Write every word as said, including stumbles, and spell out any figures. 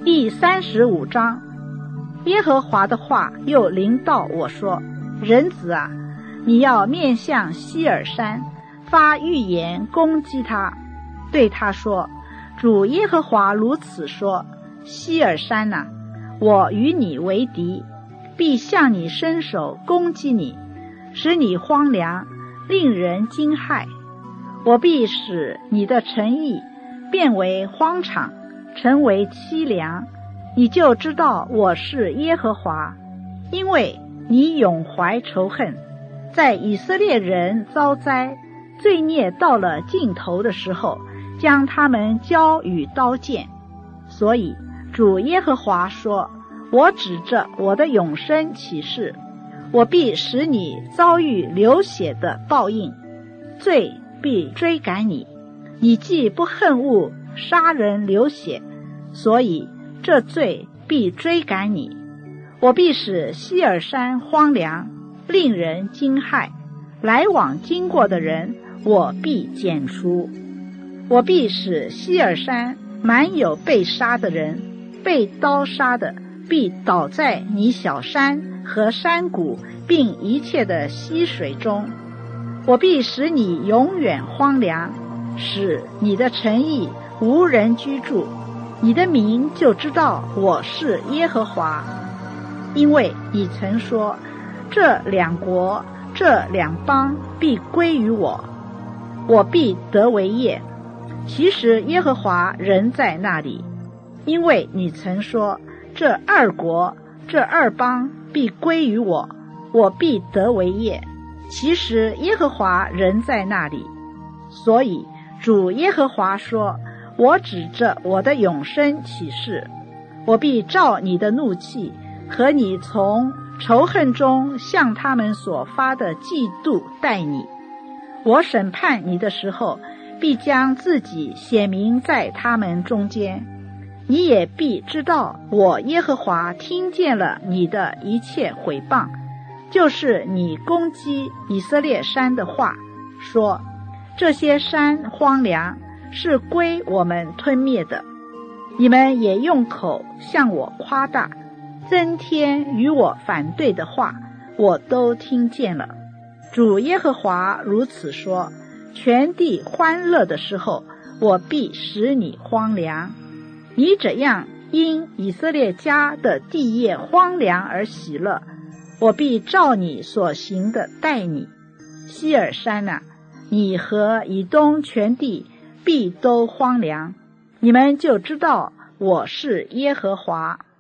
第三十五章，耶和华的话又临到我说：人子啊，你要面向希尔山，发预言攻击他，对他说：主耶和华如此说，希尔山哪、啊，我与你为敌，必向你伸手攻击你，使你荒凉，令人惊骇。我必使你的城邑变为荒场，成为凄凉，你就知道我是耶和华。因为你永怀仇恨，在以色列人遭灾罪孽到了尽头的时候，将他们交与刀剑。所以主耶和华说，我指着我的永生起誓，我必使你遭遇流血的报应，罪必追赶你。你既不恨恶杀人流血，所以这罪必追赶你。我必使希尔山荒凉，令人惊骇，来往经过的人我必剪除。我必使希尔山满有被杀的人，被刀杀的必倒在你小山和山谷，并一切的溪水中。我必使你永远荒凉，使你的城邑无人居住，你的民就知道我是耶和华。因为你曾说，这两国这两邦必归于我，我必得为业。其实耶和华仍在那里。因为你曾说，这二国这二邦必归于我，我必得为业。其实耶和华仍在那里。所以主耶和华说，我指着我的永生起誓，我必照你的怒气和你从仇恨中向他们所发的嫉妒待你。我审判你的时候，必将自己显明在他们中间。你也必知道，我耶和华听见了你的一切毁谤，就是你攻击以色列山的话，说这些山荒凉，是归我们吞灭的。你们也用口向我夸大，增添与我反对的话，我都听见了。主耶和华如此说，全地欢乐的时候，我必使你荒凉。你怎样因以色列家的地业荒凉而喜乐，我必照你所行的待你。希尔山啊，你和以东全地必都荒凉，你们就知道我是耶和华。